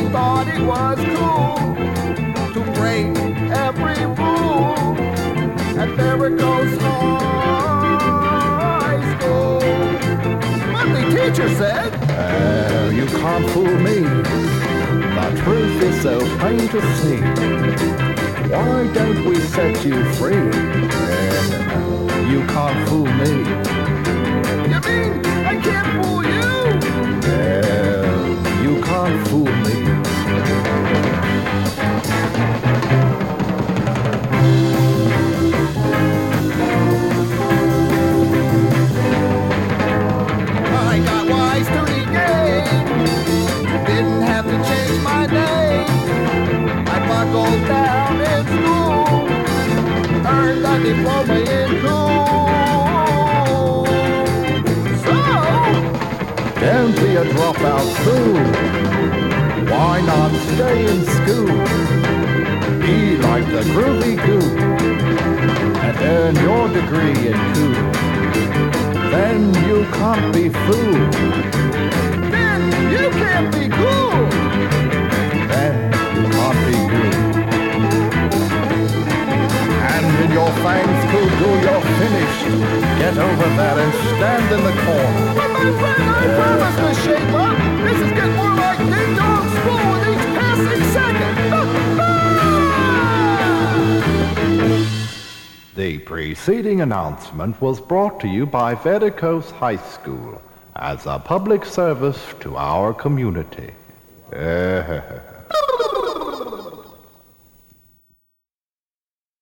thought it was cool to break every rule at Veracruz High School. But the teacher said, You can't fool me. The truth is so plain to see. Why don't we set you free? You can't fool me. you mean I can't fool you? You can't fool me. I got wise to the game. Didn't have to change my name. I buckled down in school. Earned a diploma in cool. So, Don't be a dropout fool. Why not stay in school? Be like the groovy goo and earn your degree in cool. Then you can't be fooled. then you can't be cool. Then you can't be you. And in your fine school do you're finished. Get over there and stand in the corner. But my friend, I promised to shape up. This is getting more like Ding Dong School with each passing second. The preceding announcement was brought to you by Veracruz High School as a public service to our community.